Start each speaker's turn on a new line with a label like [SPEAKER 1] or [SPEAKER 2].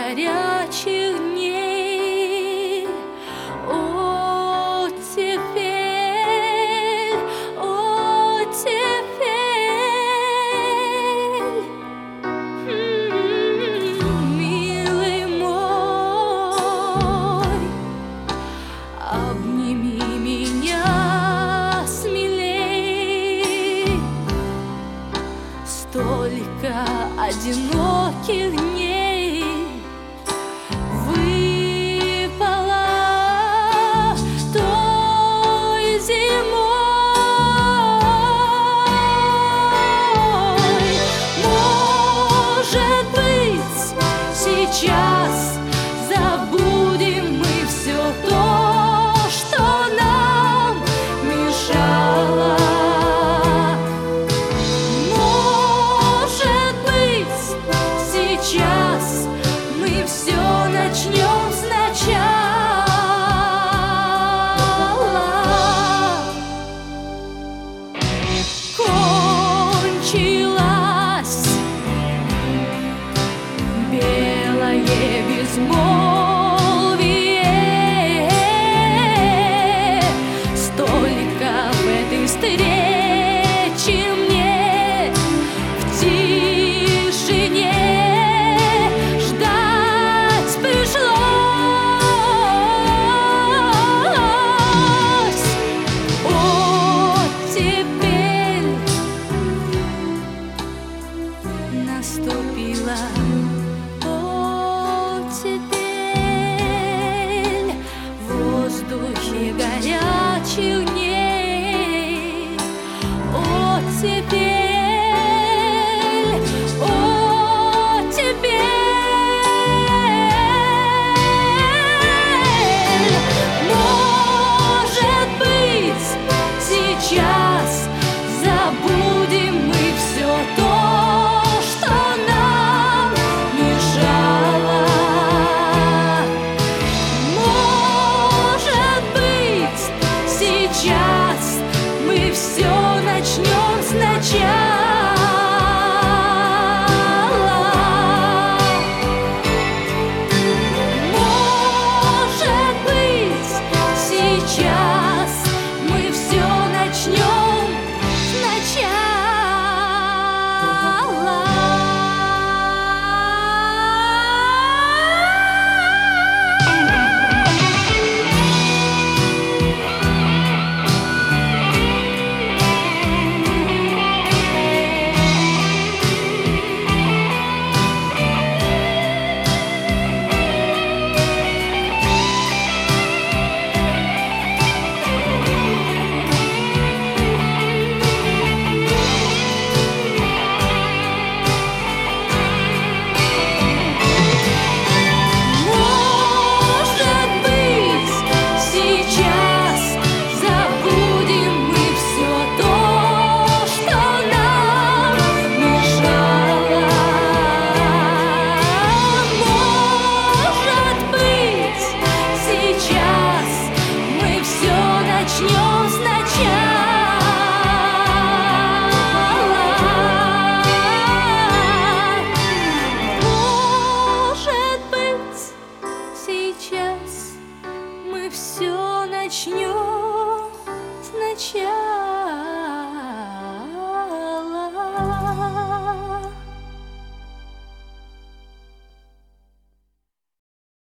[SPEAKER 1] горячих дней. О, теперь, милый мой, обними меня смелей. Столько одиноких дней выпало той зимой. Может быть, сейчас забудем мы все то, что нам мешало. Сейчас мы все начнем сначала. Кончилось белое безмолвие, столько в этой встрече мне в тишине наступила. О, теперь в воздухе горячих дней. О, теперь, может быть, сейчас забудем мы все то, что нам мешало. Может быть, сейчас мы все начнем сначала. Может быть, сейчас мы все начнем сначала. Сейчас мы все начнем сначала.